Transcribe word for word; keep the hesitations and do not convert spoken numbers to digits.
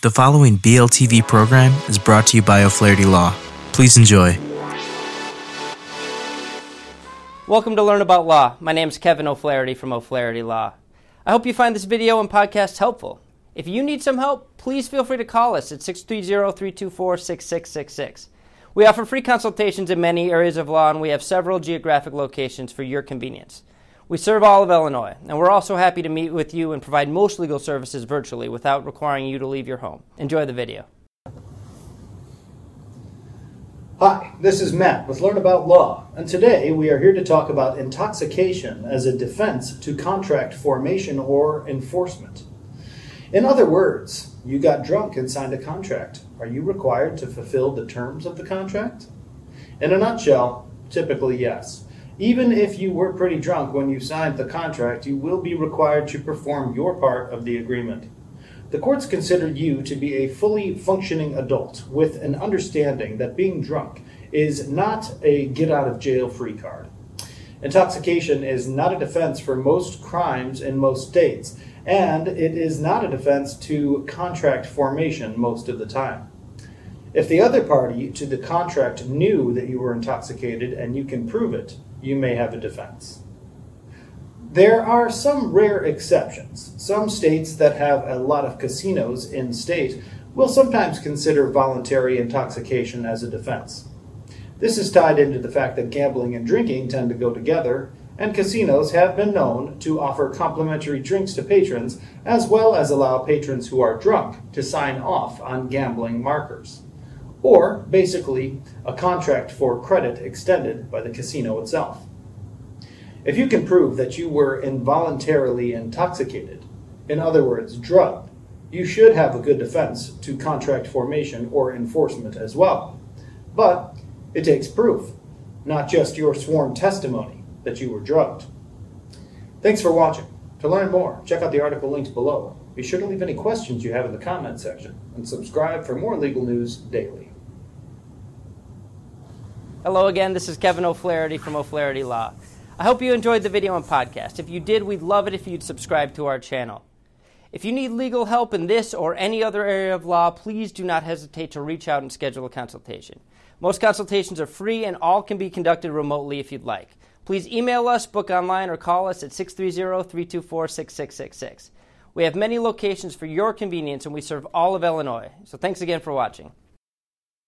The following B L T V program is brought to you by O'Flaherty Law. Please enjoy. Welcome to Learn About Law. My name is Kevin O'Flaherty from O'Flaherty Law. I hope you find this video and podcast helpful. If you need some help, please feel free to call us at six three zero, three two four, six six six six. We offer free consultations in many areas of law, and we have several geographic locations for your convenience. We serve all of Illinois, and we're also happy to meet with you and provide most legal services virtually without requiring you to leave your home. Enjoy the video. Hi, this is Matt with Learn About Law, and today we are here to talk about intoxication as a defense to contract formation or enforcement. In other words, you got drunk and signed a contract. Are you required to fulfill the terms of the contract? In a nutshell, typically yes. Even if you were pretty drunk when you signed the contract, you will be required to perform your part of the agreement. The courts consider you to be a fully functioning adult with an understanding that being drunk is not a get-out-of-jail-free card. Intoxication is not a defense for most crimes in most states, and it is not a defense to contract formation most of the time. If the other party to the contract knew that you were intoxicated and you can prove it, you may have a defense. There are some rare exceptions. Some states that have a lot of casinos in state will sometimes consider voluntary intoxication as a defense. This is tied into the fact that gambling and drinking tend to go together, and casinos have been known to offer complimentary drinks to patrons, as well as allow patrons who are drunk to sign off on gambling markers. Or, basically, a contract for credit extended by the casino itself. If you can prove that you were involuntarily intoxicated, in other words, drugged, you should have a good defense to contract formation or enforcement as well. But it takes proof, not just your sworn testimony that you were drugged. Thanks for watching. To learn more, check out the article links below. Be sure to leave any questions you have in the comment section, and subscribe for more legal news daily. Hello again, this is Kevin O'Flaherty from O'Flaherty Law. I hope you enjoyed the video and podcast. If you did, we'd love it if you'd subscribe to our channel. If you need legal help in this or any other area of law, please do not hesitate to reach out and schedule a consultation. Most consultations are free and all can be conducted remotely if you'd like. Please email us, book online, or call us at six three zero, three two four, six six six six. We have many locations for your convenience and we serve all of Illinois. So thanks again for watching.